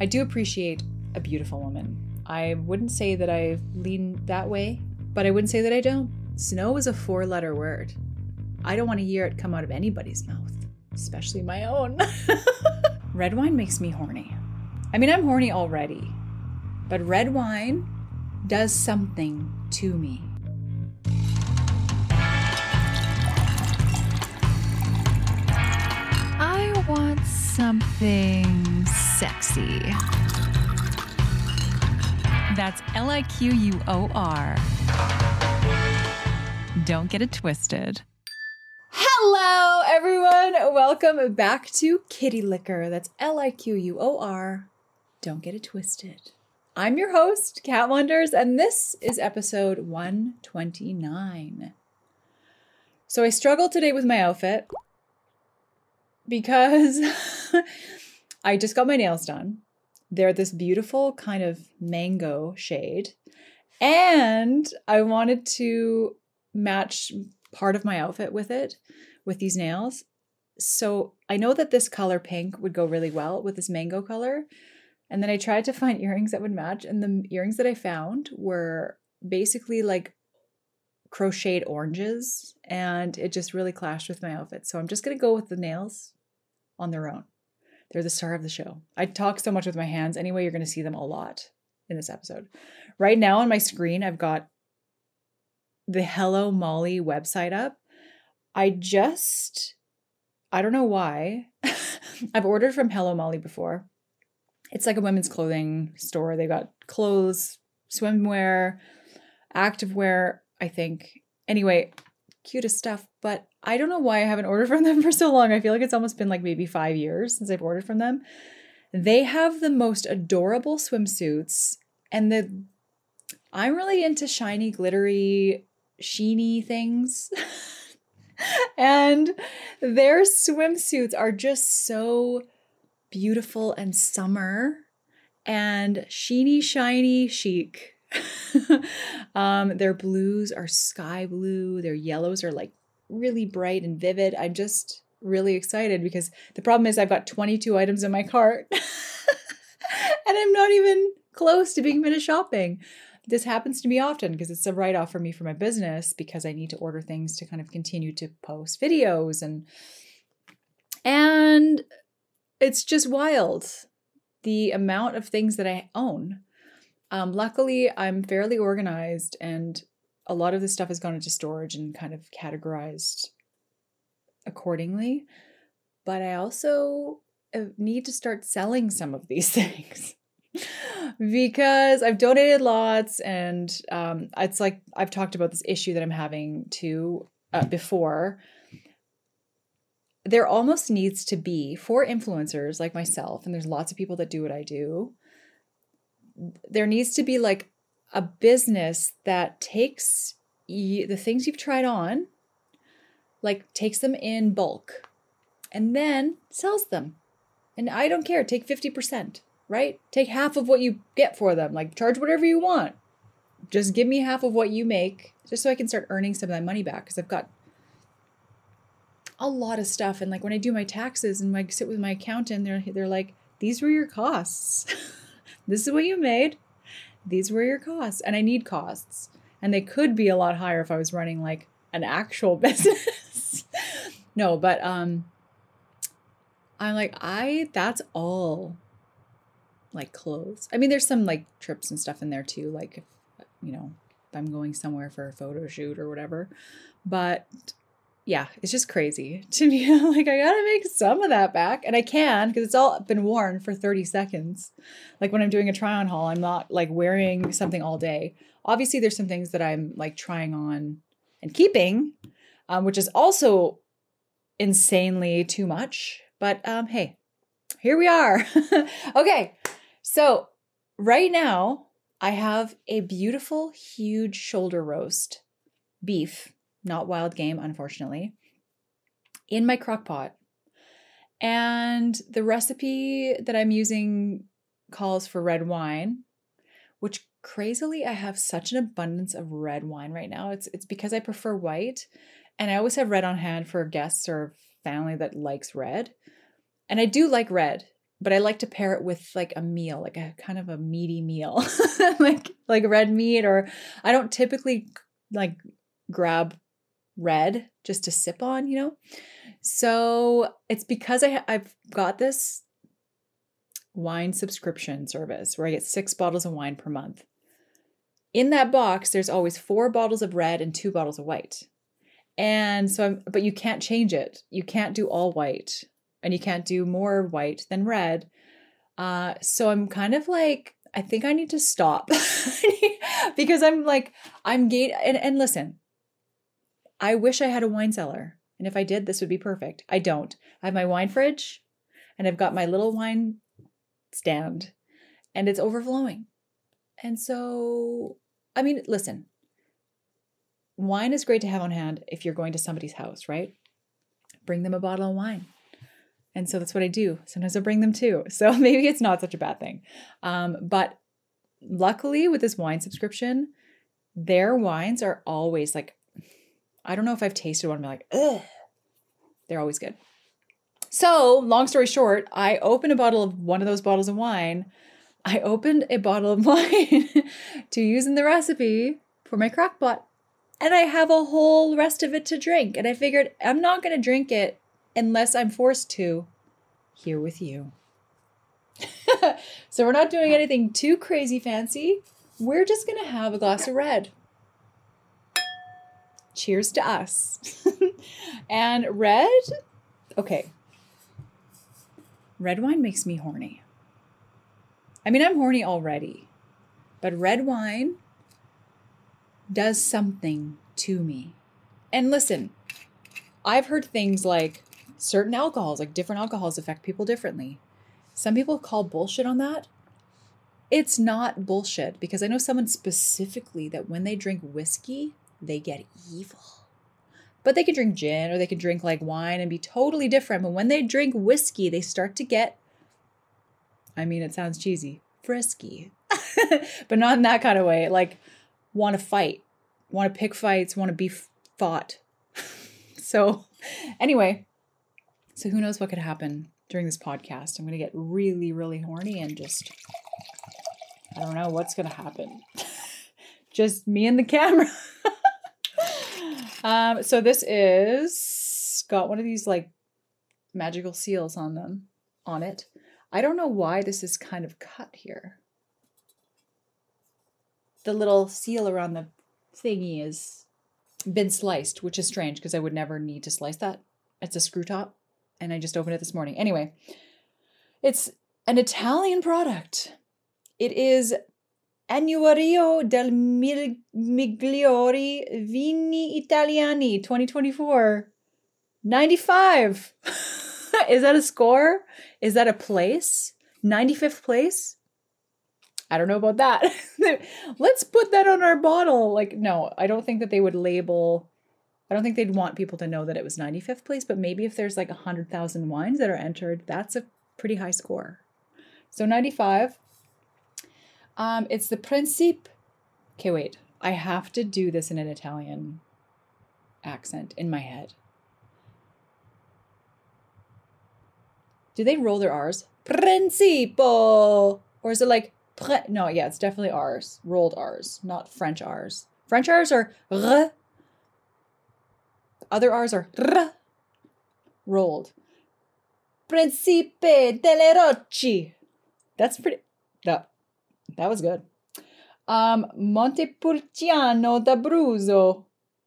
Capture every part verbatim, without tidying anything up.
I do appreciate a beautiful woman. I wouldn't say that I lean that way, but I wouldn't say that I don't. Snow is a four-letter word. I don't want to hear it come out of anybody's mouth, especially my own. Red wine makes me horny. I mean, I'm horny already, but red wine does something to me. I want something sexy. That's L I Q U O R. Don't get it twisted. Hello, everyone. Welcome back to Kitty Liquor. That's L I Q U O R. Don't get it twisted. I'm your host, Kat Wonders, and this is episode one twenty-nine. So I struggled today with my outfit because I just got my nails done. They're this beautiful kind of mango shade, and I wanted to match part of my outfit with it, with these nails. So I know that this color pink would go really well with this mango color. And then I tried to find earrings that would match. And the earrings that I found were basically like crocheted oranges. And it just really clashed with my outfit. So I'm just going to go with the nails on their own. They're the star of the show. I talk so much with my hands. Anyway, you're going to see them a lot in this episode. Right now on my screen, I've got the Hello Molly website up. I just, I don't know why. I've ordered from Hello Molly before. It's like a women's clothing store. They got clothes, swimwear, activewear, I think. Anyway, cutest stuff. But I don't know why I haven't ordered from them for so long. I feel like it's almost been like maybe five years since I've ordered from them. They have the most adorable swimsuits. And the I'm really into shiny, glittery, sheeny things. And their swimsuits are just so beautiful and summer and sheeny, shiny, chic. um, their blues are sky blue. Their yellows are like really bright and vivid. I'm just really excited because the problem is I've got twenty-two items in my cart and I'm not even close to being finished shopping. This happens to me often because it's a write-off for me for my business because I need to order things to kind of continue to post videos and and it's just wild, the amount of things that I own. Um, luckily, I'm fairly organized and a lot of this stuff has gone into storage and kind of categorized accordingly. But I also need to start selling some of these things because I've donated lots and um, it's like I've talked about this issue that I'm having too uh, before. There almost needs to be, for influencers like myself, and there's lots of people that do what I do, there needs to be like a business that takes y- the things you've tried on, like takes them in bulk, and then sells them. And I don't care, take fifty percent, right? Take half of what you get for them, like charge whatever you want. Just give me half of what you make, just so I can start earning some of that money back, because I've got a lot of stuff. And like when I do my taxes and I sit with my accountant, they're they're like, these were your costs. This is what you made. These were your costs. And I need costs. And they could be a lot higher if I was running like an actual business. No, but um I'm like, I that's all like clothes. I mean, there's some like trips and stuff in there too. Like if you know, if I'm going somewhere for a photo shoot or whatever. But yeah, it's just crazy to me. Like, I gotta make some of that back. And I can, because it's all been worn for thirty seconds. Like when I'm doing a try on haul, I'm not like wearing something all day. Obviously, there's some things that I'm like trying on and keeping, um, which is also insanely too much. But um, hey, here we are. Okay, so right now, I have a beautiful, huge shoulder roast beef. Not wild game, unfortunately, in my crock pot. And the recipe that I'm using calls for red wine, which crazily, I have such an abundance of red wine right now. It's it's because I prefer white. And I always have red on hand for guests or family that likes red. And I do like red, but I like to pair it with like a meal, like a kind of a meaty meal, like like red meat. Or I don't typically like grab red just to sip on, you know. So it's because I I've got this wine subscription service where I get six bottles of wine per month. In that box, there's always four bottles of red and two bottles of white. And so, I'm, but you can't change it. You can't do all white, and you can't do more white than red. Uh, so I'm kind of like, I think I need to stop because I'm like, I'm gate. And, and listen, I wish I had a wine cellar. And if I did, this would be perfect. I don't. I have my wine fridge and I've got my little wine stand and it's overflowing. And so, I mean, listen, wine is great to have on hand if you're going to somebody's house, right? Bring them a bottle of wine. And so that's what I do. Sometimes I bring them too. So maybe it's not such a bad thing. Um, but luckily with this wine subscription, their wines are always like, I don't know if I've tasted one and be like, ugh. They're always good. So long story short, I opened a bottle of one of those bottles of wine. I opened a bottle of wine to use in the recipe for my crock pot. And I have a whole rest of it to drink. And I figured I'm not going to drink it unless I'm forced to here with you. So we're not doing anything too crazy fancy. We're just going to have a glass of red. Cheers to us. And red, okay. Red wine makes me horny. I mean, I'm horny already, but red wine does something to me. And listen, I've heard things like certain alcohols, like different alcohols affect people differently. Some people call bullshit on that. It's not bullshit because I know someone specifically that when they drink whiskey, they get evil. But they can drink gin or they can drink like wine and be totally different. But when they drink whiskey, they start to get, I mean, it sounds cheesy, frisky, but not in that kind of way. Like want to fight, want to pick fights, want to be fought. So anyway, so who knows what could happen during this podcast. I'm going to get really, really horny and just, I don't know what's going to happen. Just me and the camera. um, so this is got one of these like magical seals on them, on it. I don't know why this is kind of cut here. The little seal around the thingy is been sliced, which is strange because I would never need to slice that. It's a screw top and I just opened it this morning. Anyway, it's an Italian product. It is Annuario del Migliori Vini Italiani twenty twenty-four. ninety-five. Is that a score? Is that a place? ninety-fifth place? I don't know about that. Let's put that on our bottle. Like, no, I don't think that they would label, I don't think they'd want people to know that it was ninety-fifth place, but maybe if there's like one hundred thousand wines that are entered, that's a pretty high score. So ninety-five. Um, it's the Principe. Okay, wait. I have to do this in an Italian accent in my head. Do they roll their R's? Principo. Or is it like, pre- no, yeah, it's definitely R's. Rolled R's, not French R's. French R's are r. Other R's are r. Rolled. Principe delle Rocci. That's pretty, that, that was good. Um, Montepulciano d'Abruzzo.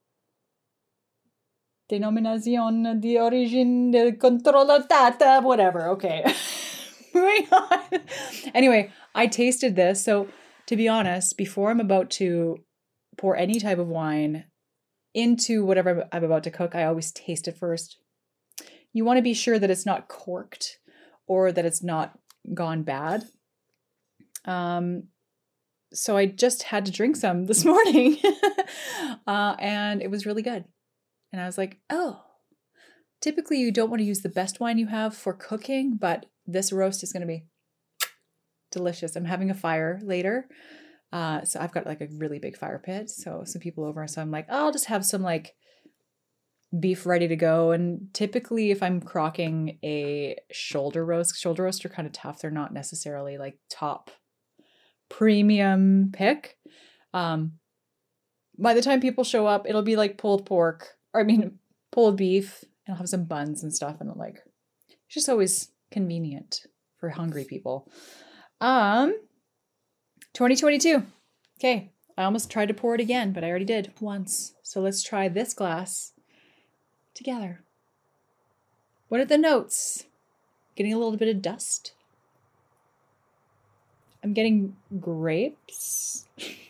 Denominazione di origine controllata, whatever. Okay. Moving on. Anyway, I tasted this. So to be honest, before I'm about to pour any type of wine into whatever I'm about to cook, I always taste it first. You want to be sure that it's not corked or that it's not gone bad. Um, so I just had to drink some this morning uh, and it was really good. And I was like, oh, typically you don't want to use the best wine you have for cooking, but this roast is going to be delicious. I'm having a fire later. Uh, so I've got like a really big fire pit. So some people over. So I'm like, oh, I'll just have some like beef ready to go. And typically if I'm crocking a shoulder roast, shoulder roasts are kind of tough. They're not necessarily like top premium pick. Um, by the time people show up, it'll be like pulled pork, or I mean, pulled beef, and I'll have some buns and stuff. And I'm like, it's just always convenient for hungry people. Um, twenty twenty-two. Okay. I almost tried to pour it again, but I already did once. So let's try this glass together. What are the notes? Getting a little bit of dust. I'm getting grapes.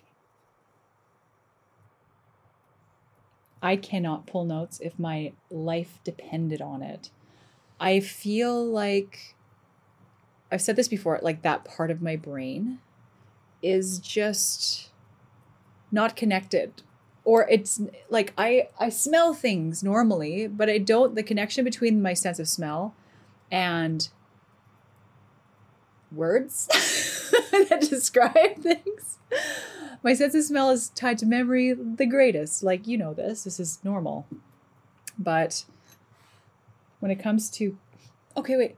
I cannot pull notes if my life depended on it. I feel like, I've said this before, like that part of my brain is just not connected. Or it's like I, I smell things normally, but I don't, the connection between my sense of smell and words that describe things. My sense of smell is tied to memory the greatest. Like, you know this, this is normal. But when it comes to, okay, wait.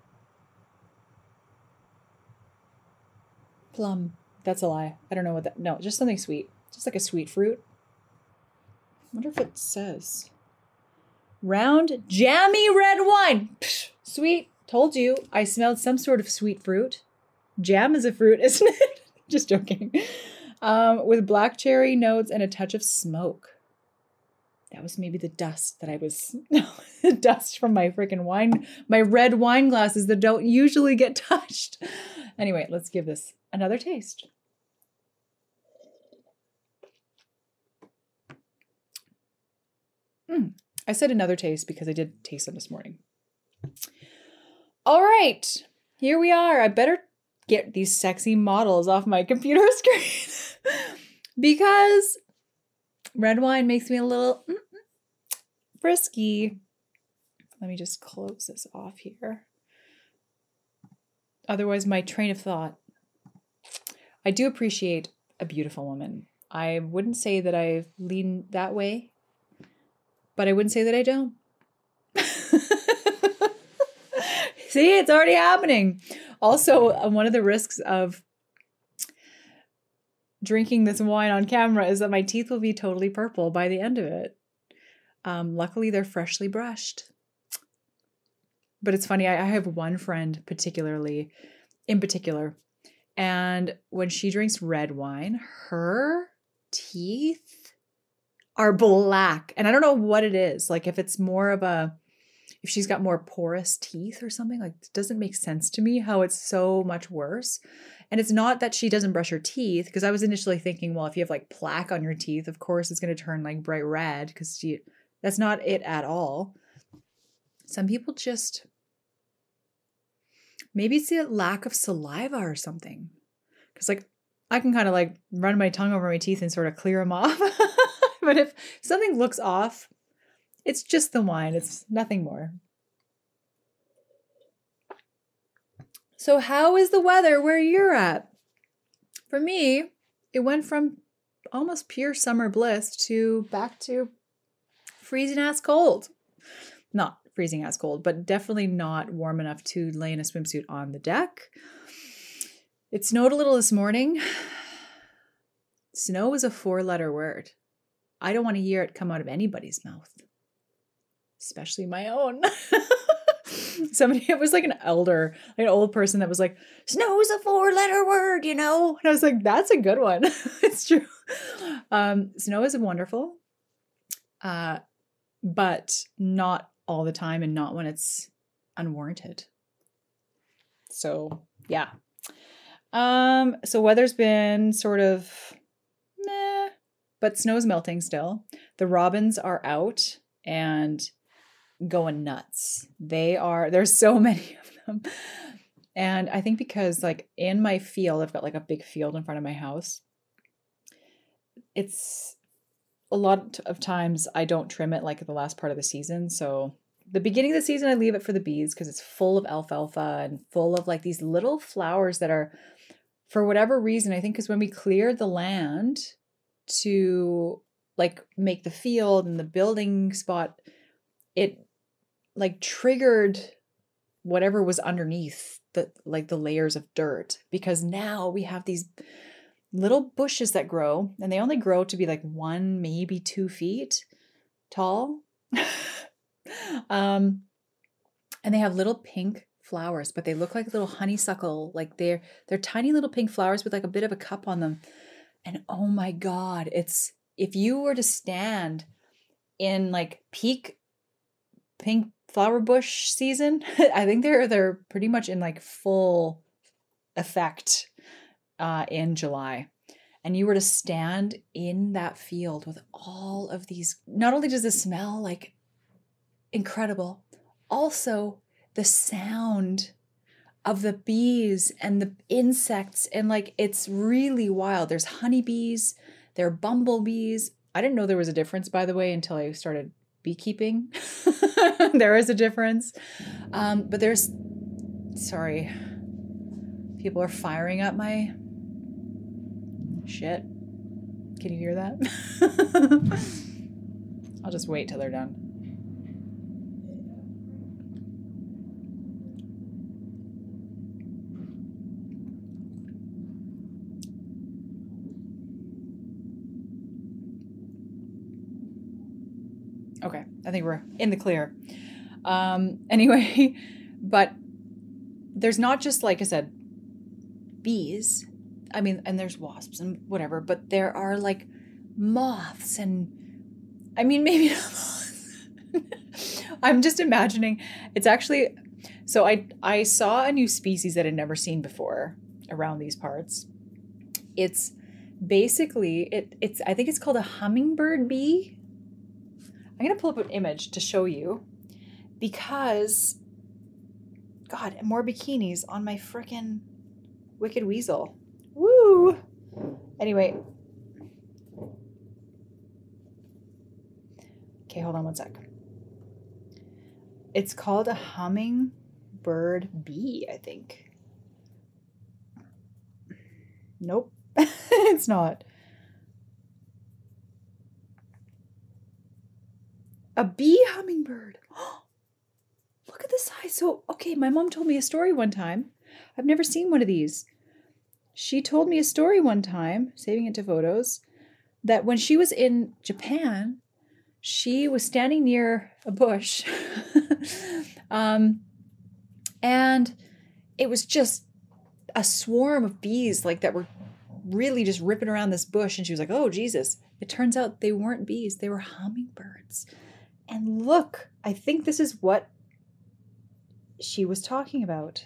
Plum. That's a lie. I don't know what that, no, just something sweet. Just like a sweet fruit. I wonder if it says. Round, jammy red wine. Psh, sweet. Told you. I smelled some sort of sweet fruit. Jam is a fruit, isn't it? Just joking. Um, with black cherry notes and a touch of smoke. That was maybe the dust that I was, no, the dust from my freaking wine, my red wine glasses that don't usually get touched. Anyway, let's give this another taste. Mm. I said another taste because I did taste them this morning. All right, here we are. I better get these sexy models off my computer screen because red wine makes me a little mm, frisky. Let me just close this off here. Otherwise, my train of thought. I do appreciate a beautiful woman. I wouldn't say that I lean that way, but I wouldn't say that I don't. See, it's already happening. Also, uh, one of the risks of drinking this wine on camera is that my teeth will be totally purple by the end of it. Um, luckily, they're freshly brushed. But it's funny, I, I have one friend particularly, in particular, and when she drinks red wine, her teeth are black. And I don't know what it is. Like if it's more of a, if she's got more porous teeth or something, like it doesn't make sense to me how it's so much worse. And it's not that she doesn't brush her teeth, because I was initially thinking, well, if you have like plaque on your teeth, of course it's going to turn like bright red, because she, that's not it at all. Some people just, maybe it's the lack of saliva or something. Because like I can kind of like run my tongue over my teeth and sort of clear them off. But if something looks off, it's just the wine. It's nothing more. So how is the weather where you're at? For me, it went from almost pure summer bliss to back to freezing ass cold. Not freezing ass cold, but definitely not warm enough to lay in a swimsuit on the deck. It snowed a little this morning. Snow is a four-letter word. I don't want to hear it come out of anybody's mouth, especially my own. Somebody, it was like an elder, like an old person that was like, snow is a four-letter word, you know? And I was like, that's a good one. It's true. Um, snow is wonderful, uh, but not all the time and not when it's unwarranted. So, yeah. Um, so weather's been sort of meh, but snow's melting still. The robins are out and going nuts. They are, there's so many of them. And I think because like in my field, I've got like a big field in front of my house. It's a lot of times I don't trim it like the last part of the season. So the beginning of the season, I leave it for the bees because it's full of alfalfa and full of like these little flowers that are, for whatever reason, I think because when we cleared the land to like make the field and the building spot, it like triggered whatever was underneath the like the layers of dirt, because now we have these little bushes that grow, and they only grow to be like one, maybe two feet tall. um, and they have little pink flowers, but they look like little honeysuckle. Like they're they're tiny little pink flowers with like a bit of a cup on them. And oh my God, it's if you were to stand in like peak pink flower bush season, I think they're they're pretty much in like full effect uh, in July. And you were to stand in that field with all of these, not only does it smell like incredible, also the sound of the bees and the insects, and like it's really wild. There's honeybees, there are bumblebees. I didn't know there was a difference, by the way, until I started beekeeping. There is a difference. Um, but there's, sorry, people are firing up my shit. Can you hear that? I'll just wait till they're done. Okay, I think we're in the clear. Um, anyway, but there's not just, like I said, bees. I mean, and there's wasps and whatever, but there are like moths and, I mean, maybe not moths. I'm just imagining. It's actually, so I, I saw a new species that I'd never seen before around these parts. It's basically, it, it's, I think it's called a hummingbird bee. I'm going to pull up an image to show you because, God, more bikinis on my frickin' Wicked Weasel. Woo! Anyway. Okay, hold on one sec. It's called a hummingbird bee, I think. Nope, it's not. A bee hummingbird. Look at the size. So, okay, my mom told me a story one time. I've never seen one of these. She told me a story one time, saving it to photos, that when she was in Japan, she was standing near a bush. um, and it was just a swarm of bees like that were really just ripping around this bush. And she was like, oh, Jesus. It turns out they weren't bees. They were hummingbirds. And look, I think this is what she was talking about.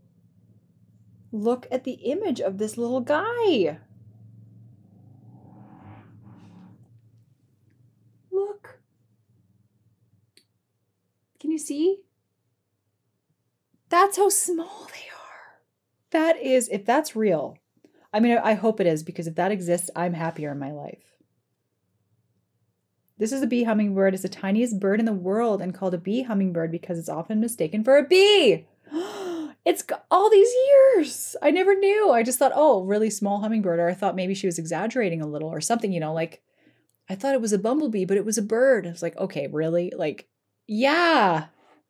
Look at the image of this little guy. Look. Can you see? That's how small they are. That is, if that's real, I mean, I hope it is, because if that exists, I'm happier in my life. This is a bee hummingbird. It's the tiniest bird in the world and called a bee hummingbird because it's often mistaken for a bee. It's got all these years. I never knew. I just thought, oh, really small hummingbird. Or I thought maybe she was exaggerating a little or something, you know, like I thought it was a bumblebee, but it was a bird. I was like, okay, really? Like, yeah.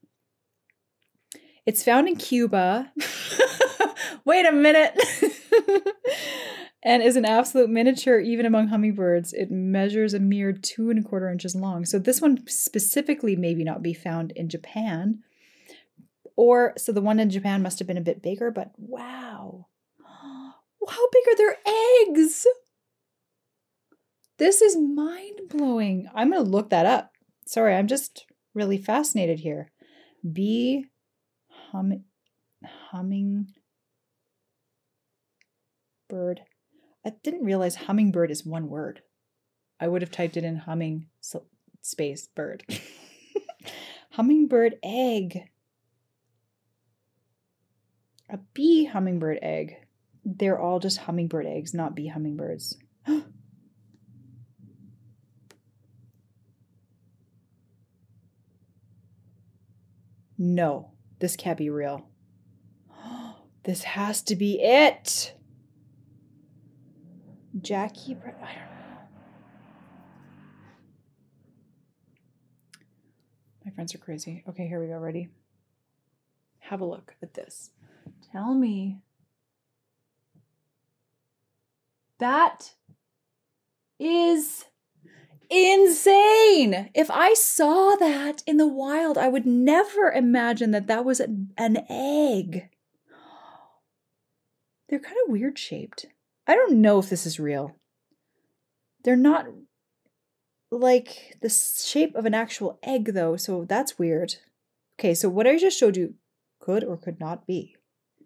It's found in Cuba. Wait a minute. And is an absolute miniature even among hummingbirds. It measures a mere two and a quarter inches long. So this one specifically maybe not be found in Japan. Or, so the one in Japan must have been a bit bigger, but wow. How big are their eggs? This is mind-blowing. I'm going to look that up. Sorry, I'm just really fascinated here. Bee hum, humming bird. I didn't realize hummingbird is one word. I would have typed it in humming space bird. Hummingbird egg. A bee hummingbird egg. They're all just hummingbird eggs, not bee hummingbirds. No, this can't be real. This has to be it. Jackie, I don't know. My friends are crazy. Okay, here we go. Ready? Have a look at this. Tell me. That is insane. If I saw that in the wild, I would never imagine that that was an egg. They're kind of weird shaped. I don't know if this is real. They're not like the shape of an actual egg though, so that's weird. Okay, so what I just showed you could or could not be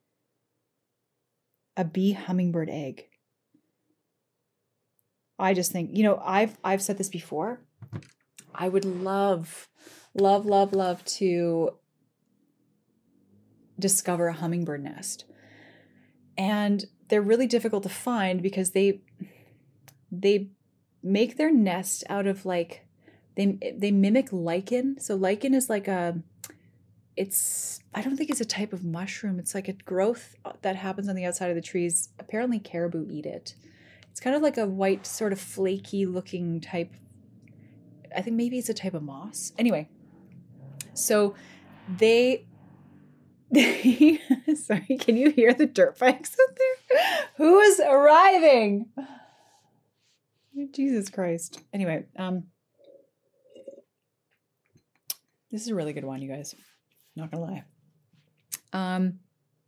a bee hummingbird egg. I just think, you know, I've I've said this before. I would love, love, love, love to discover a hummingbird nest. And they're really difficult to find because they they make their nest out of like they they mimic lichen. So lichen is like a it's I don't think it's a type of mushroom. It's like a growth that happens on the outside of the trees. Apparently caribou eat it. It's kind of like a white, sort of flaky looking type. I think maybe it's a type of moss. Anyway, so they, they sorry, can you hear the dirt bikes out there? Who is arriving? Jesus Christ. Anyway, um, this is a really good one, you guys. Not gonna lie. Um,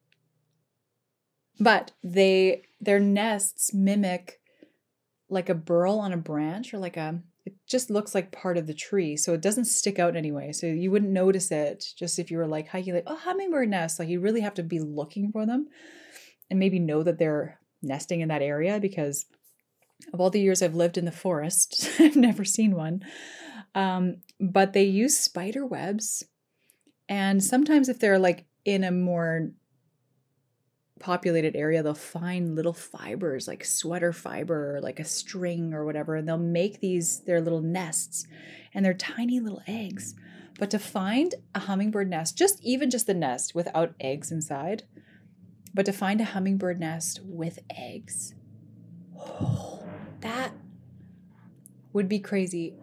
but they their nests mimic like a burl on a branch, or like a, it just looks like part of the tree. So it doesn't stick out anyway. So you wouldn't notice it just if you were like hiking, like, oh, hummingbird nest. Like you really have to be looking for them and maybe know that they're nesting in that area, because of all the years I've lived in the forest, I've never seen one. Um, but they use spider webs. And sometimes if they're like in a more populated area, they'll find little fibers like sweater fiber or like a string or whatever, and they'll make these their little nests, and they're tiny little eggs. But to find a hummingbird nest, just even just the nest without eggs inside, but to find a hummingbird nest with eggs, oh, that would be crazy.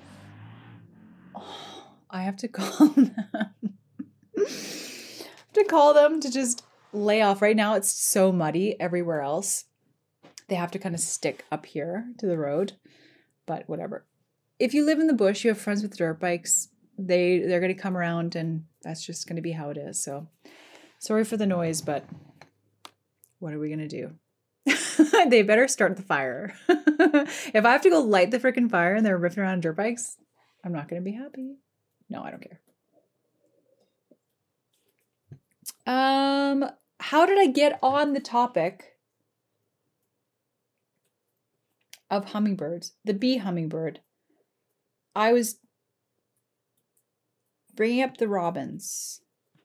Oh, I have to call them. I have to call them to just lay off. Right now it's so muddy everywhere else. They have to kind of stick up here to the road, but whatever. If you live in the bush, you have friends with dirt bikes, they they're going to come around, and that's just going to be how it is. So sorry for the noise, but what are we going to do? They better start the fire. If I have to go light the freaking fire and they're riffing around on dirt bikes, I'm not going to be happy. No, I don't care. Um, how did I get on the topic of hummingbirds? The bee hummingbird. I was bringing up the robins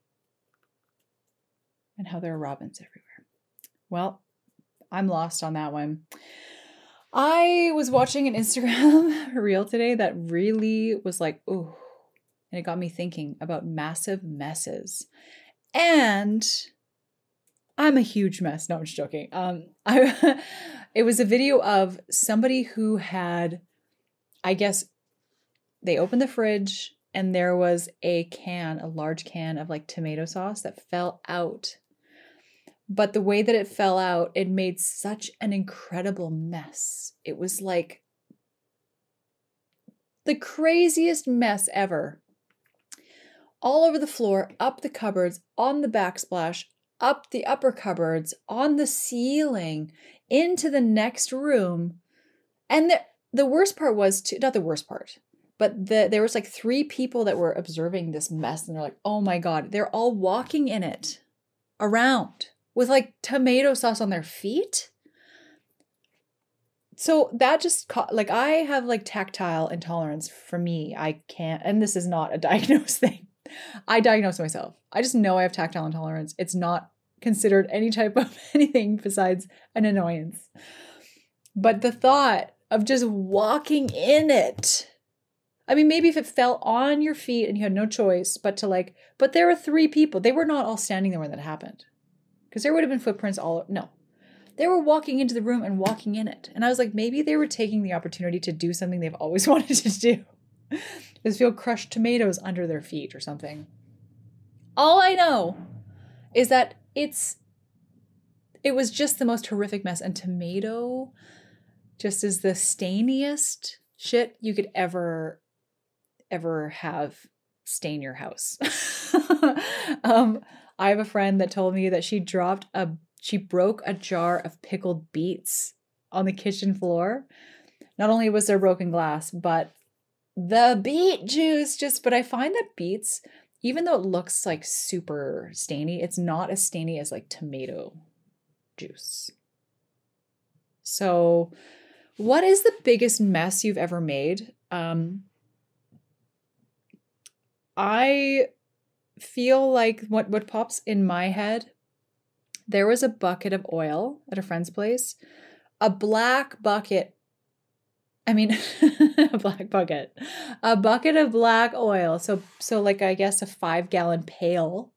and how there are robins everywhere. Well, I'm lost on that one. I was watching an Instagram reel today that really was like, ooh, and it got me thinking about massive messes. And I'm a huge mess. No, I'm just joking. Um, I, it was a video of somebody who had, I guess, they opened the fridge and there was a can, a large can of like tomato sauce that fell out. But the way that it fell out, it made such an incredible mess. It was like the craziest mess ever. All over the floor, up the cupboards, on the backsplash, up the upper cupboards, on the ceiling, into the next room. And the, the worst part was, to, not the worst part, but the, there was like three people that were observing this mess, and they're like, oh my God, they're all walking in it around with like tomato sauce on their feet. So that just, ca- like I have like tactile intolerance. For me, I can't, and this is not a diagnosed thing. I diagnose myself. I just know I have tactile intolerance. It's not considered any type of anything besides an annoyance. But the thought of just walking in it, I mean, maybe if it fell on your feet and you had no choice but to like, but there were three people. They were not all standing there when that happened, because there would have been footprints all, no. They were walking into the room and walking in it. And I was like, maybe they were taking the opportunity to do something they've always wanted to do. Just feel crushed tomatoes under their feet or something. All I know is that it's, it was just the most horrific mess. And tomato just is the stainiest shit you could ever, ever have stain your house. um, I have a friend that told me that she dropped a, she broke a jar of pickled beets on the kitchen floor. Not only was there broken glass, but the beet juice just, but I find that beets, even though it looks like super stainy, it's not as stainy as like tomato juice. So what is the biggest mess you've ever made? Um, I feel like what, what pops in my head, there was a bucket of oil at a friend's place, a black bucket. I mean, a black bucket, a bucket of black oil. So, so like, I guess a five gallon pail,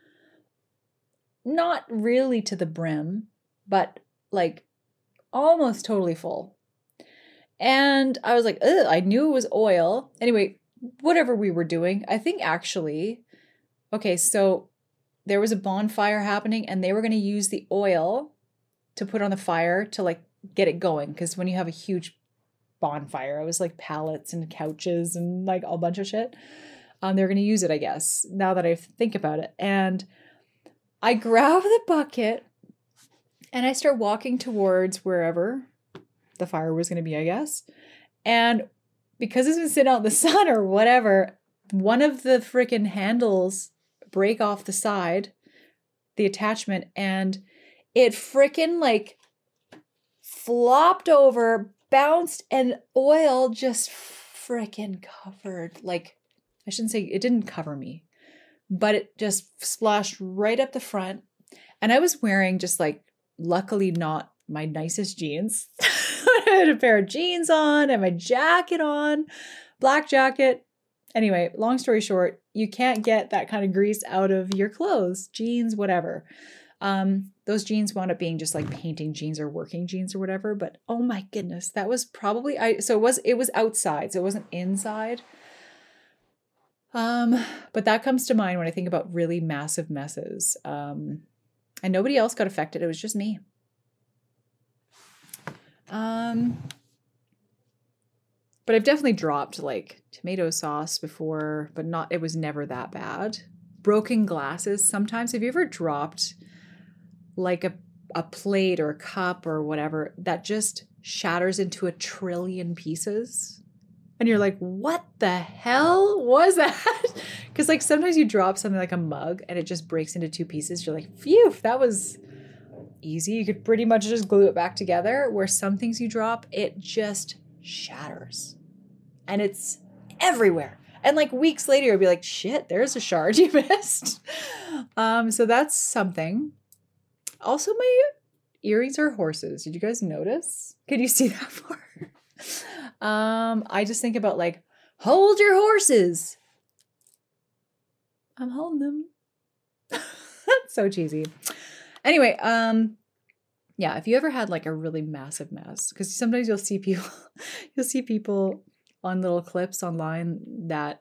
not really to the brim, but like almost totally full. And I was like, ugh, I knew it was oil. Anyway, whatever we were doing, I think actually, okay, so there was a bonfire happening and they were going to use the oil to put on the fire to like get it going. Because when you have a huge bonfire, it was like pallets and couches and like a bunch of shit. Um, they're going to use it, I guess, now that I think about it. And I grab the bucket and I start walking towards wherever the fire was going to be, I guess. And because it's been sitting out in the sun or whatever, one of the freaking handles break off the side, the attachment, and it freaking like flopped over, bounced, and oil just freaking covered. Like, I shouldn't say it didn't cover me, but it just splashed right up the front. And I was wearing just like, luckily not my nicest jeans. I had a pair of jeans on and my jacket on, black jacket. Anyway, long story short, you can't get that kind of grease out of your clothes, jeans, whatever. Um, those jeans wound up being just like painting jeans or working jeans or whatever. But oh my goodness, that was probably, I, so it was, it was outside. So it wasn't inside. Um, but that comes to mind when I think about really massive messes. Um, and nobody else got affected. It was just me. Um, but I've definitely dropped like tomato sauce before, but not, it was never that bad. Broken glasses. Sometimes, have you ever dropped like a, a plate or a cup or whatever that just shatters into a trillion pieces? And you're like, what the hell was that? Because like sometimes you drop something like a mug and it just breaks into two pieces. You're like, phew, that was easy. You could pretty much just glue it back together. Where some things you drop, it just shatters. And it's everywhere. And like weeks later, you'll be like, shit, there's a shard you missed. Um, so that's something. Also, my earrings are horses. Did you guys notice? Could you see that far? um, I just think about like, hold your horses. I'm holding them. That's so cheesy. Anyway, um, yeah, if you ever had like a really massive mess, because sometimes you'll see people, you'll see people on little clips online that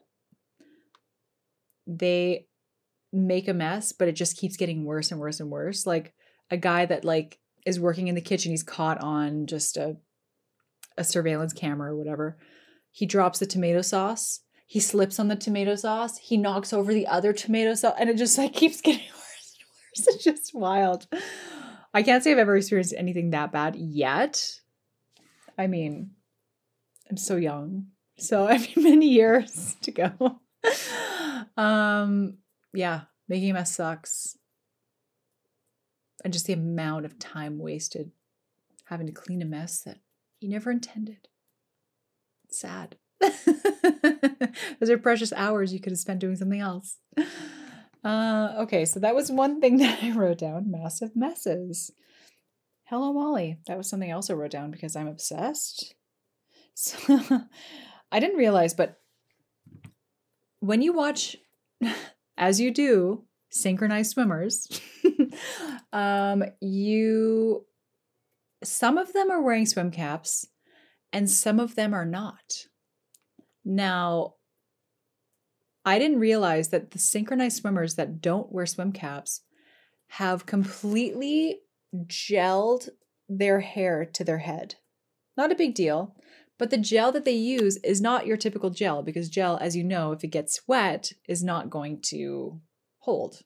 they make a mess, but it just keeps getting worse and worse and worse. Like a guy that like is working in the kitchen, he's caught on just a, a surveillance camera or whatever. He drops the tomato sauce. He slips on the tomato sauce. He knocks over the other tomato sauce, and it just like keeps getting worse and worse. It's just wild. I can't say I've ever experienced anything that bad yet. I mean, I'm so young. So I have many years to go. um, yeah, making a mess sucks. And just the amount of time wasted having to clean a mess that you never intended. It's sad. Those are precious hours you could have spent doing something else. Uh, okay, so that was one thing that I wrote down. Massive messes. Hello, Molly. That was something else I wrote down because I'm obsessed. So I didn't realize, but when you watch, as you do, synchronized swimmers, um, you, some of them are wearing swim caps and some of them are not. Now, I didn't realize that the synchronized swimmers that don't wear swim caps have completely gelled their hair to their head. Not a big deal, but the gel that they use is not your typical gel because gel, as you know, if it gets wet, is not going to hold.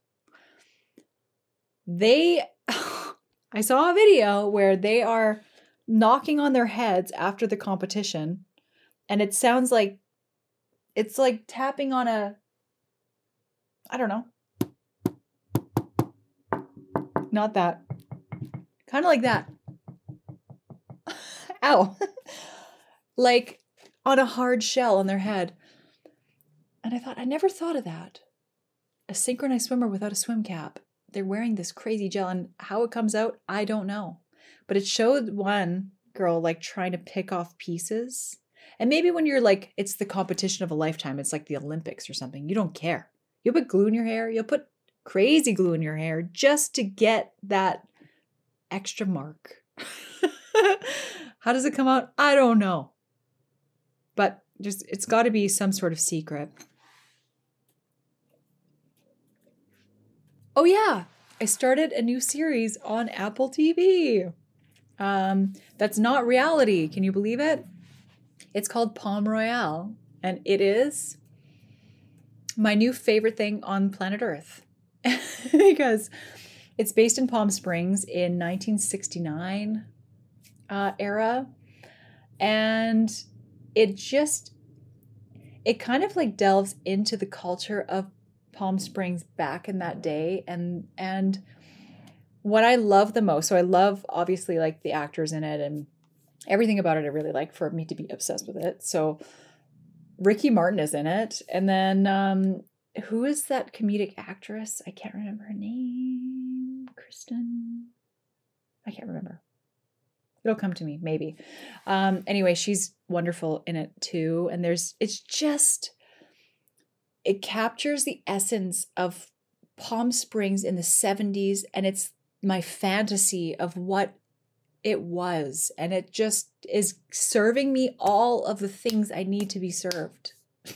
They, I saw a video where they are knocking on their heads after the competition, and it sounds like, it's like tapping on a, I don't know. Not that. Kind of like that. Ow. Like on a hard shell on their head. And I thought, I never thought of that. A synchronized swimmer without a swim cap. They're wearing this crazy gel, and how it comes out, I don't know. But it showed one girl like trying to pick off pieces. And maybe when you're like, it's the competition of a lifetime, it's like the Olympics or something, you don't care. You'll put glue in your hair, you'll put crazy glue in your hair just to get that extra mark. How does it come out? I don't know. But just it's got to be some sort of secret. Oh yeah, I started a new series on Apple T V. Um, that's not reality. Can you believe it? It's called Palm Royale, and it is my new favorite thing on planet Earth because it's based in Palm Springs in nineteen sixty-nine uh, era, and it just, it kind of like delves into the culture of Palm Springs back in that day, and and what I love the most, so I love obviously like the actors in it and everything about it I really like for me to be obsessed with it. So Ricky Martin is in it, and then um, who is that comedic actress? I can't remember her name. Kristen. I can't remember. It'll come to me, maybe. Um, anyway, she's wonderful in it too. And there's, it's just, it captures the essence of Palm Springs in the seventies. And it's my fantasy of what it was. And it just is serving me all of the things I need to be served.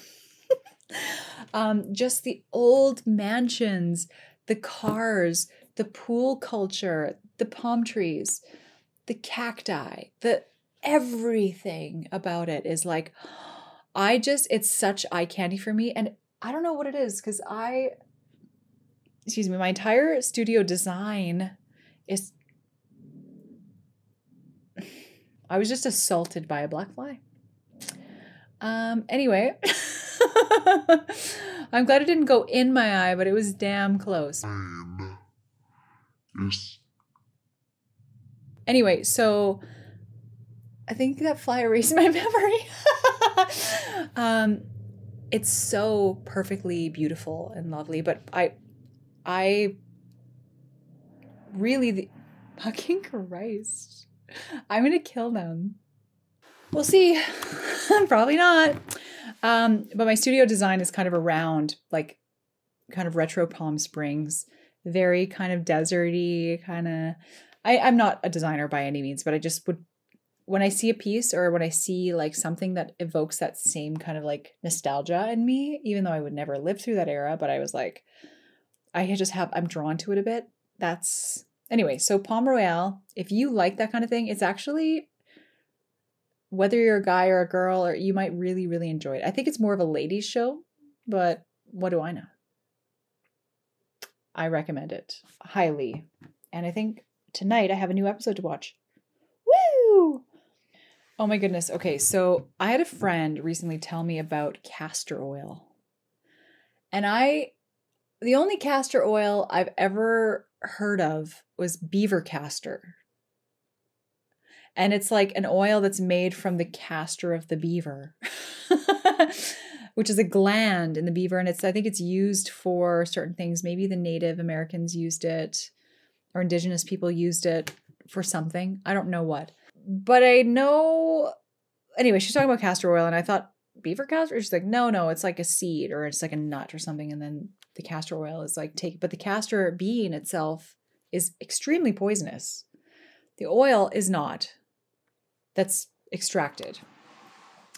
um, just the old mansions, the cars, the pool culture, the palm trees, the cacti, the everything about it is like, I just, it's such eye candy for me. And I don't know what it is because I, excuse me, my entire studio design is, I was just assaulted by a black fly. Um, anyway, I'm glad it didn't go in my eye, but it was damn close. Yes. Anyway, so I think that fly erased my memory. um, it's so perfectly beautiful and lovely, but I, I really, the, fucking Christ, I'm gonna kill them. We'll see. Probably not. Um, but my studio design is kind of around like kind of retro Palm Springs, very kind of deserty, kind of. I, I'm not a designer by any means, but I just would, when I see a piece or when I see like something that evokes that same kind of like nostalgia in me, even though I would never live through that era, but I was like, I just have, I'm drawn to it a bit. That's, anyway, so Palm Royale, if you like that kind of thing, it's actually, whether you're a guy or a girl, or you might really, really enjoy it. I think it's more of a ladies show, but what do I know? I recommend it highly. And I think tonight I have a new episode to watch. Woo! Oh my goodness. Okay, so I had a friend recently tell me about castor oil. And I, the only castor oil I've ever heard of was beaver castor. And it's like an oil that's made from the castor of the beaver, which is a gland in the beaver. And it's, I think it's used for certain things. Maybe the Native Americans used it, or indigenous people used it for something. I don't know what. But I know, anyway, she's talking about castor oil, and I thought, beaver castor? She's like, no, no, it's like a seed, or it's like a nut or something. And then the castor oil is like, take, but the castor bean itself is extremely poisonous. The oil is not. That's extracted.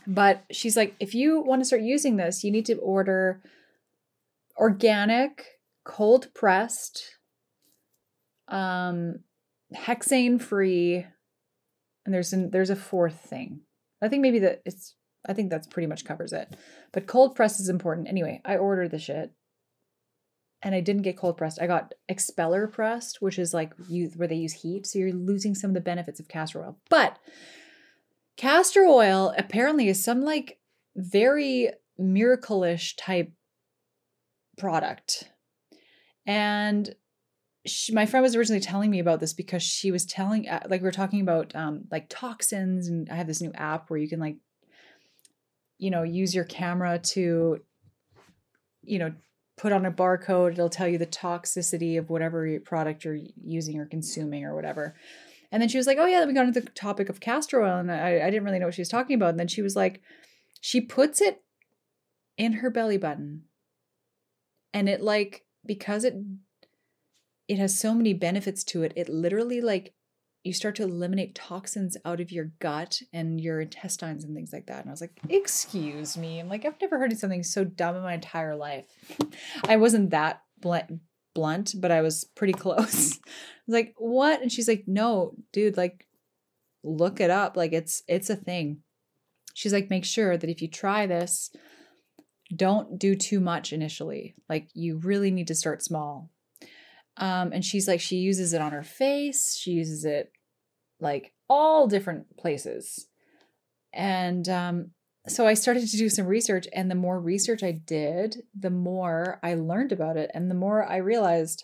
But she's like, if you want to start using this, you need to order organic, cold pressed, um, hexane free, and there's an, there's a fourth thing. I think maybe that it's, I think that's pretty much covers it. But cold pressed is important. Anyway, I ordered the shit. And I didn't get cold pressed. I got expeller pressed, which is like you, where they use heat. So you're losing some of the benefits of castor oil. But castor oil apparently is some like very miracle-ish type product. And she, my friend was originally telling me about this because she was telling, like we were talking about um, like toxins. And I have this new app where you can like, you know, use your camera to, you know, put on a barcode. It'll tell you the toxicity of whatever product you're using or consuming or whatever. And then she was like, oh yeah, then we got into the topic of castor oil. And I, I didn't really know what she was talking about. And then she was like, she puts it in her belly button. And it like, because it, it has so many benefits to it, it literally like, you start to eliminate toxins out of your gut and your intestines and things like that. And I was like, excuse me. I'm like, I've never heard of something so dumb in my entire life. I wasn't that blunt, blunt, but I was pretty close. I was like, what? And she's like, no, dude, like, look it up. Like it's, it's a thing. She's like, make sure that if you try this, don't do too much initially. Like you really need to start small. Um, and she's like, she uses it on her face. She uses it like all different places. And um, so I started to do some research, and the more research I did, the more I learned about it. And the more I realized,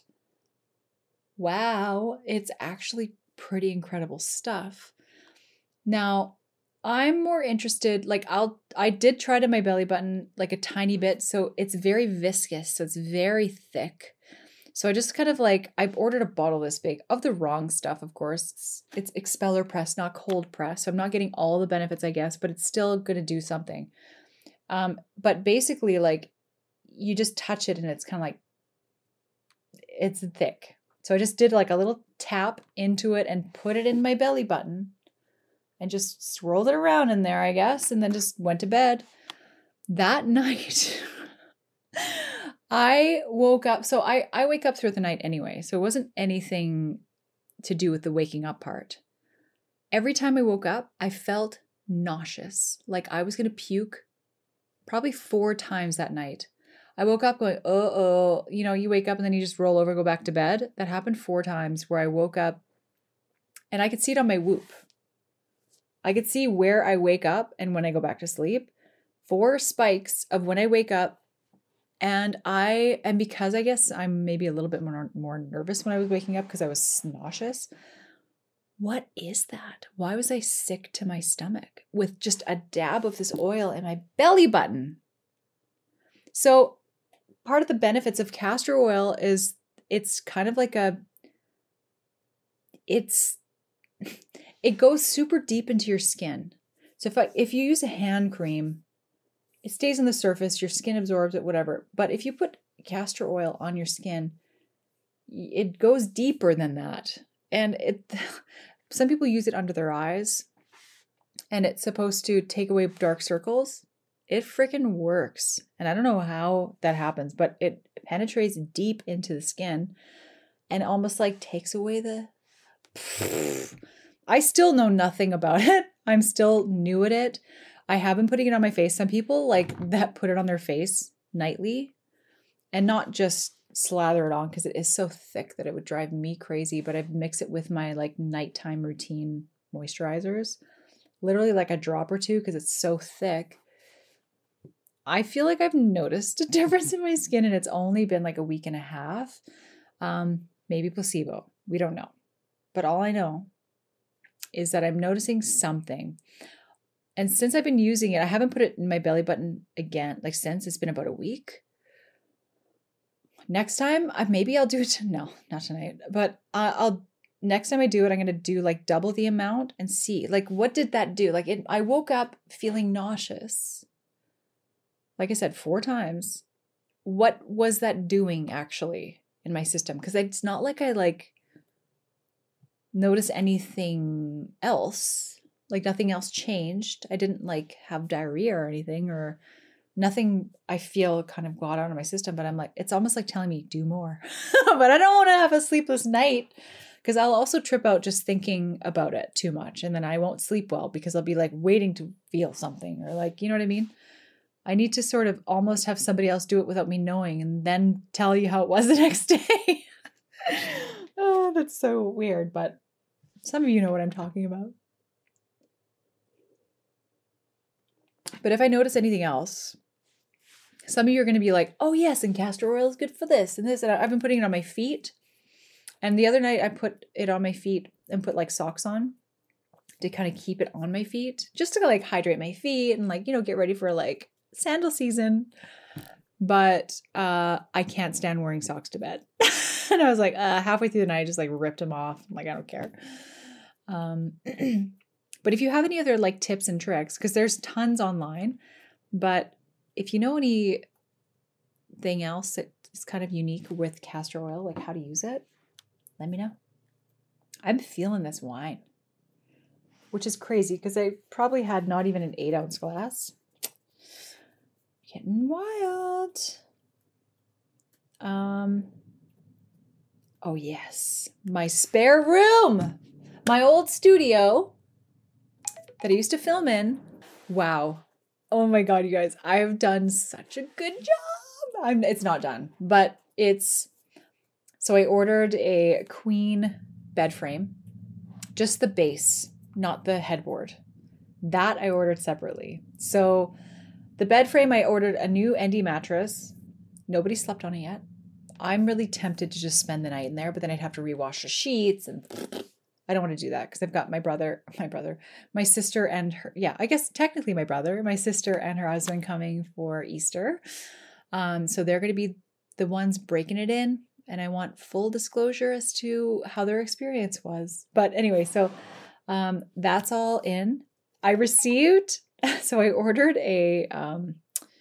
wow, it's actually pretty incredible stuff. Now, I'm more interested, like I'll, I did try it in my belly button, like a tiny bit. So it's very viscous. So it's very thick. So I just kind of like, I ordered a bottle this big of the wrong stuff, of course. It's, it's expeller press, not cold press. So I'm not getting all the benefits, I guess, but it's still going to do something. Um, but basically, like, you just touch it and it's kind of like, it's thick. So I just did like a little tap into it and put it in my belly button and just swirled it around in there, I guess, and then just went to bed. That night... I woke up, so I, I wake up throughout the night anyway, so it wasn't anything to do with the waking up part. Every time I woke up, I felt nauseous, like I was going to puke probably four times that night. I woke up going, uh-oh, you know, you wake up and then you just roll over, go back to bed. That happened four times where I woke up and I could see it on my Whoop. I could see where I wake up and when I go back to sleep. Four spikes of when I wake up. And I, and because I guess I'm maybe a little bit more, more nervous when I was waking up because I was nauseous. What is that? Why was I sick to my stomach with just a dab of this oil in my belly button? So part of the benefits of castor oil is it's kind of like a, it's, it goes super deep into your skin. So if I, if you use a hand cream, it stays on the surface, your skin absorbs it, whatever. But if you put castor oil on your skin, it goes deeper than that. And it, some people use it under their eyes, and it's supposed to take away dark circles. It freaking works. And I don't know how that happens, but it penetrates deep into the skin and almost like takes away the... I still know nothing about it. I'm still new at it. I have been putting it on my face. Some people like that put it on their face nightly and not just slather it on because it is so thick that it would drive me crazy. But I mix it with my like nighttime routine moisturizers, literally like a drop or two because it's so thick. I feel like I've noticed a difference in my skin, and it's only been like a week and a half. Um, maybe placebo. We don't know. But all I know is that I'm noticing something. And since I've been using it, I haven't put it in my belly button again, like since it's been about a week. Next time, I, maybe I'll do it. To, no, not tonight, but uh, I'll, next time I do it, I'm going to do like double the amount and see like, what did that do? Like it, I woke up feeling nauseous. Like I said, four times. What was that doing actually in my system? Cause it's not like I like notice anything else. Like nothing else changed. I didn't like have diarrhea or anything, or nothing I feel kind of got out of my system, but I'm like, it's almost like telling me do more. But I don't want to have a sleepless night because I'll also trip out just thinking about it too much. And then I won't sleep well because I'll be like waiting to feel something or like, you know what I mean? I need to sort of almost have somebody else do it without me knowing and then tell you how it was the next day. Oh, that's so weird, but some of you know what I'm talking about. But if I notice anything else, some of you are going to be like, oh yes, and castor oil is good for this and this. And I've been putting it on my feet. And the other night I put it on my feet and put like socks on to kind of keep it on my feet, just to like hydrate my feet and like, you know, get ready for like sandal season. But uh, I can't stand wearing socks to bed. And I was like, uh, halfway through the night, I just like ripped them off. I'm like, I don't care. Um, but if you have any other like tips and tricks, because there's tons online, but if you know anything else that is kind of unique with castor oil, like how to use it, let me know. I'm feeling this wine, which is crazy because I probably had not even an eight ounce glass. Getting wild. Um, oh yes, my spare room, my old studio that I used to film in. Wow. Oh my God, you guys, I've done such a good job. I'm, it's not done, but it's, so I ordered a queen bed frame, just the base, not the headboard. That I ordered separately. So the bed frame, I ordered a new Endy mattress. Nobody slept on it yet. I'm really tempted to just spend the night in there, but then I'd have to rewash the sheets and I don't want to do that because I've got my brother, my brother, my sister and her, yeah, I guess technically my brother, my sister and her husband coming for Easter. Um, so they're going to be the ones breaking it in, and I want full disclosure as to how their experience was. But anyway, so um, that's all in. I received, so I ordered a um,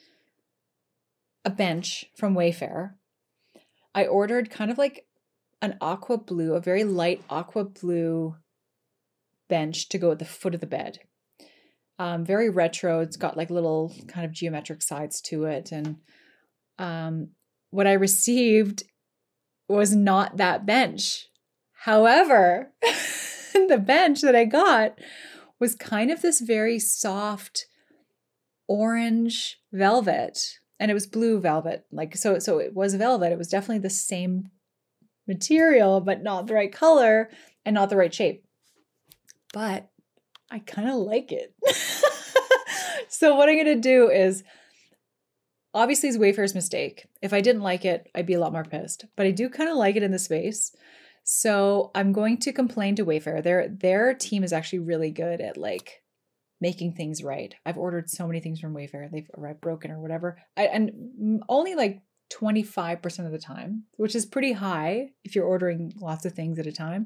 a bench from Wayfair. I ordered kind of like an aqua blue, a very light aqua blue bench to go at the foot of the bed. Um, very retro. It's got like little kind of geometric sides to it. And um, what I received was not that bench. However, the bench that I got was kind of this very soft orange velvet. And it was blue velvet. Like, so, so it was velvet. It was definitely the same material, but not the right color and not the right shape. But I kind of like it. So what I'm going to do is, obviously it's Wayfair's mistake. If I didn't like it, I'd be a lot more pissed. But I do kind of like it in the space. So I'm going to complain to Wayfair. Their, their team is actually really good at like making things right. I've ordered so many things from Wayfair. They've arrived broken or whatever. I, and only like twenty-five percent of the time, which is pretty high if you're ordering lots of things at a time.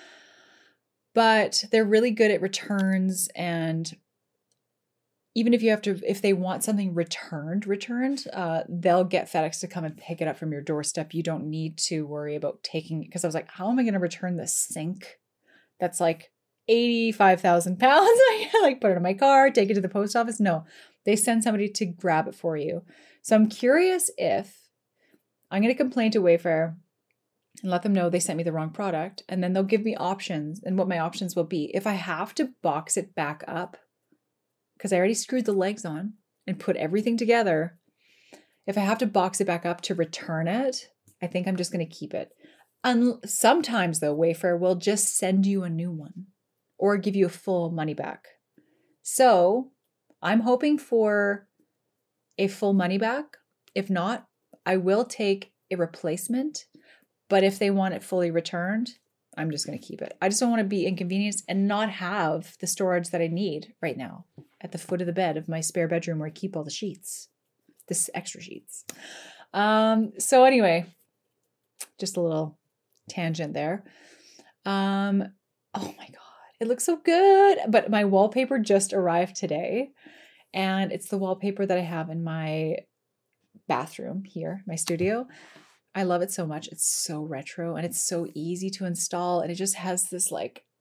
But they're really good at returns, and even if you have to, if they want something returned, returned, uh, they'll get FedEx to come and pick it up from your doorstep. You don't need to worry about taking it. Because I was like, how am I going to return this sink that's like eighty-five thousand pounds? I like put it in my car, take it to the post office. No, they send somebody to grab it for you. So I'm curious if I'm going to complain to Wayfair and let them know they sent me the wrong product. And then they'll give me options, and what my options will be. If I have to box it back up, because I already screwed the legs on and put everything together, if I have to box it back up to return it, I think I'm just going to keep it. Un- Sometimes though, Wayfair will just send you a new one or give you a full money back. So I'm hoping for a full money back. If not, I will take a replacement, but if they want it fully returned, I'm just going to keep it. I just don't want to be inconvenienced and not have the storage that I need right now at the foot of the bed of my spare bedroom where I keep all the sheets, this extra sheets. Um, so anyway, just a little tangent there. Um, oh my God, it looks so good. But my wallpaper just arrived today, and it's the wallpaper that I have in my bathroom here, my studio. I love it so much. It's so retro and it's so easy to install, and it just has this like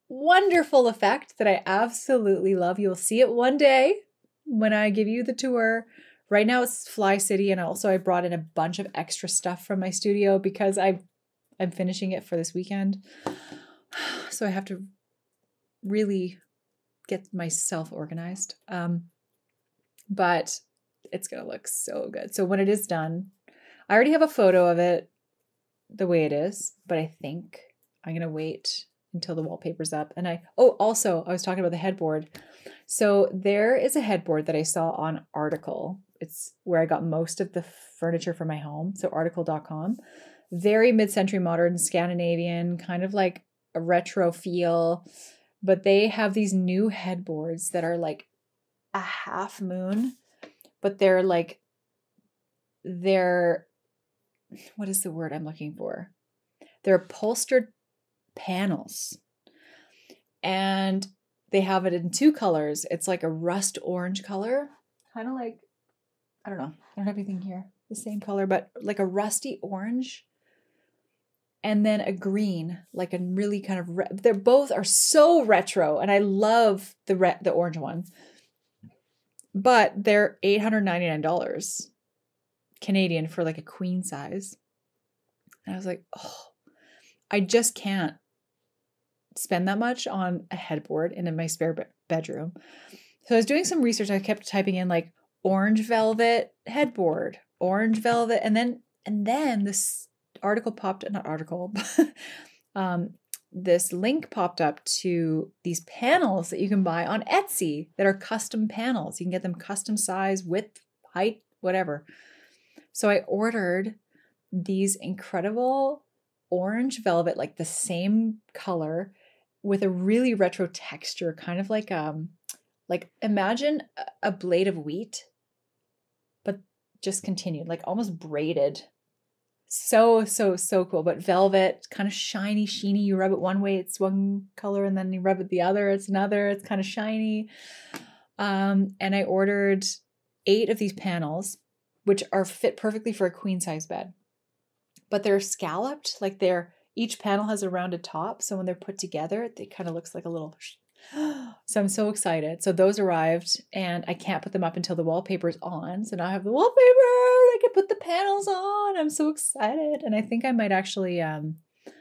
wonderful effect that I absolutely love. You'll see it one day when I give you the tour. Right now it's Fly City, and also I brought in a bunch of extra stuff from my studio because I, I'm finishing it for this weekend. So I have to really get myself organized. Um, but it's going to look so good. So when it is done, I already have a photo of it the way it is, but I think I'm going to wait until the wallpaper's up. And I, oh, also I was talking about the headboard. So there is a headboard that I saw on Article. It's where I got most of the furniture for my home. So article dot com, very mid-century modern Scandinavian, kind of like a retro feel, but they have these new headboards that are like a half moon, but they're like, they're, what is the word I'm looking for? They're upholstered panels, and they have it in two colors. It's like a rust orange color, kind of like, I don't know, I don't have anything here, the same color, but like a rusty orange, and then a green, like a really kind of, re- they're both are so retro, and I love the re- the orange one, but they're eight hundred ninety-nine dollars Canadian for like a queen size. And I was like, oh, I just can't spend that much on a headboard and in my spare be- bedroom. So I was doing some research. I kept typing in like orange velvet headboard, orange velvet. And then, and then this article popped, not article, um, this link popped up to these panels that you can buy on Etsy that are custom panels. You can get them custom size, width, height, whatever. So I ordered these incredible orange velvet, like the same color with a really retro texture, kind of like, um, like imagine a blade of wheat, but just continued, like almost braided. So, so, so cool. But velvet, kind of shiny, sheeny. You rub it one way, it's one color, and then you rub it the other, it's another. It's kind of shiny. Um, and I ordered eight of these panels, which are fit perfectly for a queen size bed. But they're scalloped, like they're, each panel has a rounded top. So when they're put together, it kind of looks like a little, so I'm so excited. So those arrived, and I can't put them up until the wallpaper's on. So now I have the wallpaper, I can put the panels on. I'm so excited. And I think I might actually um,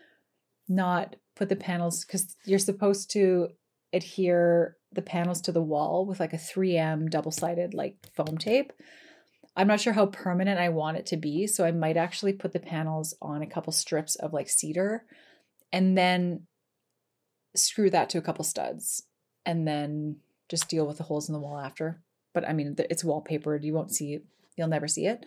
not put the panels, because you're supposed to adhere the panels to the wall with like a three M double-sided like foam tape. I'm not sure how permanent I want it to be, so I might actually put the panels on a couple strips of like cedar and then screw that to a couple studs and then just deal with the holes in the wall after. But I mean, it's wallpapered. You won't see it. You'll never see it.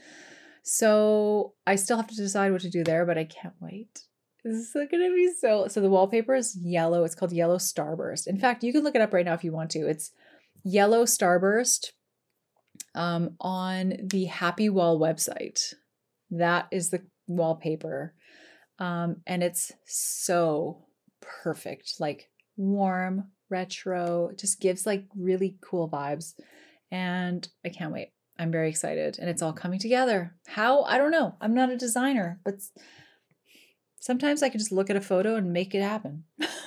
So I still have to decide what to do there, but I can't wait. This is going to be so, so the wallpaper is yellow. It's called Yellow Starburst. In fact, you can look it up right now if you want to. It's Yellow Starburst. Um, on the Happy Wall website. That is the wallpaper. Um, and it's so perfect, like warm, retro, it just gives like really cool vibes. And I can't wait. I'm very excited. And it's all coming together. How? I don't know. I'm not a designer, but sometimes I can just look at a photo and make it happen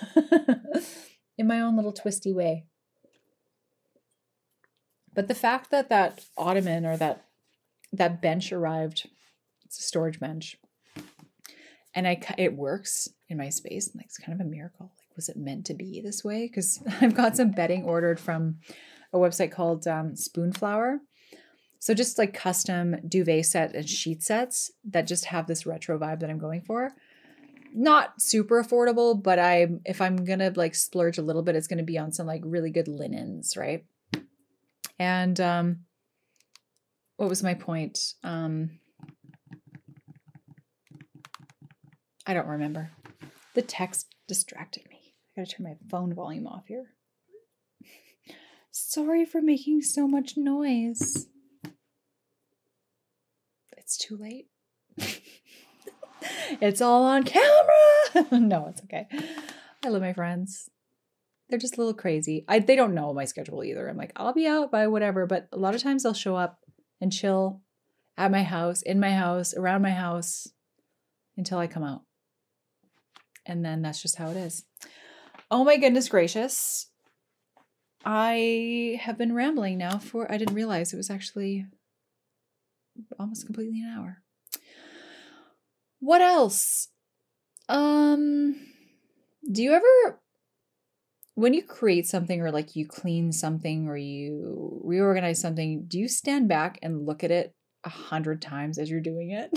in my own little twisty way. But the fact that that ottoman or that that bench arrived, it's a storage bench, and I it works in my space. Like, it's kind of a miracle. Like, was it meant to be this way? Because I've got some bedding ordered from a website called um, Spoonflower. So just like custom duvet set and sheet sets that just have this retro vibe that I'm going for. Not super affordable, but I if I'm gonna like splurge a little bit, it's gonna be on some like really good linens, right? And um, what was my point? Um, I don't remember. The text distracted me. I gotta turn my phone volume off here. Sorry for making so much noise. It's too late. It's all on camera. No, it's okay. I love my friends. They're just a little crazy. I they don't know my schedule either. I'm like, I'll be out by whatever, but a lot of times they'll show up and chill at my house, in my house, around my house until I come out. And then that's just how it is. Oh my goodness gracious. I have been rambling now for, I didn't realize it was actually almost completely an hour. What else? Um, do you ever, when you create something or like you clean something or you reorganize something, do you stand back and look at it a hundred times as you're doing it?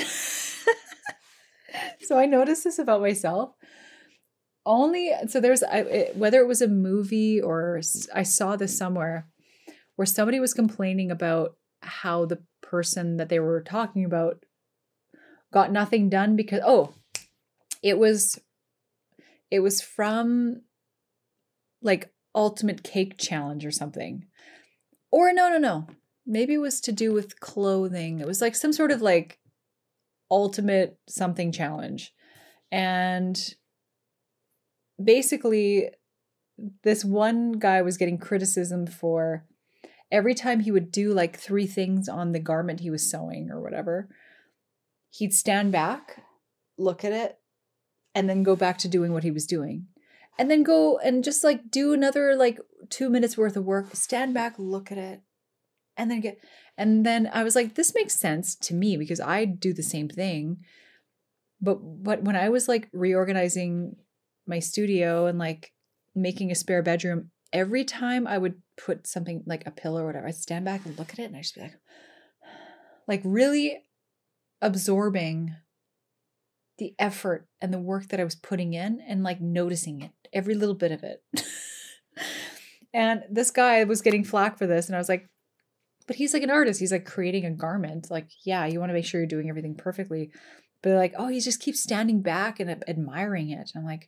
So I noticed this about myself. Only, so there's, I, it, whether it was a movie or I saw this somewhere where somebody was complaining about how the person that they were talking about got nothing done because, oh, it was, it was from like Ultimate Cake Challenge or something. Or no, no, no. Maybe it was to do with clothing. It was like some sort of like ultimate something challenge. And basically this one guy was getting criticism for every time he would do like three things on the garment he was sewing or whatever, he'd stand back, look at it, and then go back to doing what he was doing. And then go and just like do another like two minutes worth of work, stand back, look at it, and then get, and then I was like, this makes sense to me because I do the same thing. But, but when I was like reorganizing my studio and like making a spare bedroom, every time I would put something like a pillow or whatever, I'd stand back and look at it and I'd just be like, like really absorbing the effort and the work that I was putting in and like noticing it, every little bit of it. And this guy was getting flack for this. And I was like, but he's like an artist. He's like creating a garment. Like, yeah, you want to make sure you're doing everything perfectly. But they're like, oh, he just keeps standing back and admiring it. I'm like,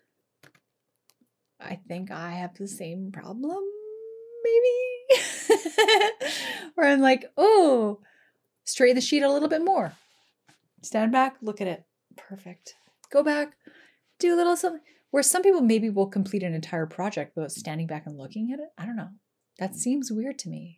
I think I have the same problem, maybe. Where I'm like, oh, straighten the sheet a little bit more. Stand back, look at it. Perfect. Go back, do a little something. Where some people maybe will complete an entire project without standing back and looking at it. I don't know. That seems weird to me.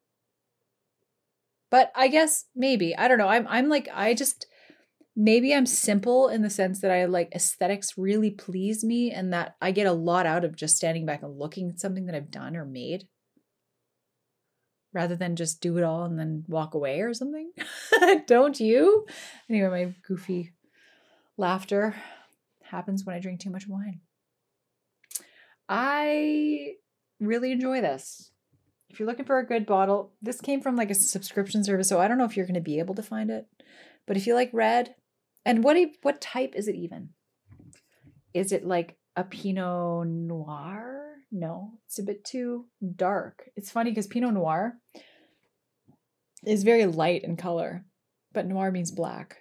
But I guess maybe, I don't know. I'm I'm like, I just, maybe I'm simple in the sense that I like aesthetics really please me and that I get a lot out of just standing back and looking at something that I've done or made rather than just do it all and then walk away or something. Don't you? Anyway, my goofy laughter happens when I drink too much wine. I really enjoy this. If you're looking for a good bottle, this came from like a subscription service, so I don't know if you're going to be able to find it. But if you like red, and what what type is it even? Is it like a Pinot Noir? No, it's a bit too dark. It's funny because Pinot Noir is very light in color, but noir means black.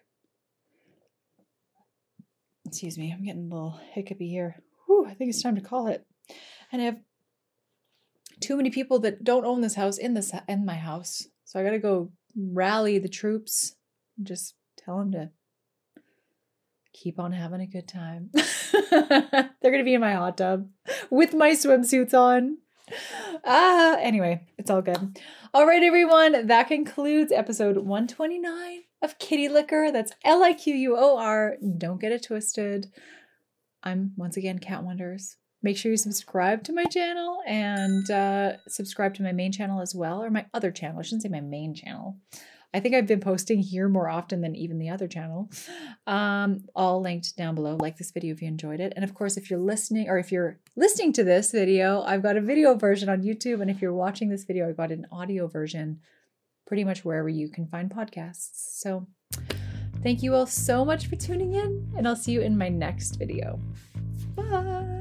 Excuse me, I'm getting a little hiccupy here. Whew, I think it's time to call it. And I have too many people that don't own this house in this in my house. So I got to go rally the troops and just tell them to keep on having a good time. They're going to be in my hot tub with my swimsuits on. Ah, anyway, it's all good. All right, everyone. That concludes episode one twenty-nine of Kitty Liquor. That's L I Q U O R. Don't get it twisted. I'm once again Cat Wonders. Make sure you subscribe to my channel and uh, subscribe to my main channel as well, or my other channel. I shouldn't say my main channel. I think I've been posting here more often than even the other channel. Um, all linked down below. Like this video if you enjoyed it. And of course, if you're listening or if you're listening to this video, I've got a video version on YouTube. And if you're watching this video, I've got an audio version pretty much wherever you can find podcasts. So thank you all so much for tuning in, and I'll see you in my next video. Bye.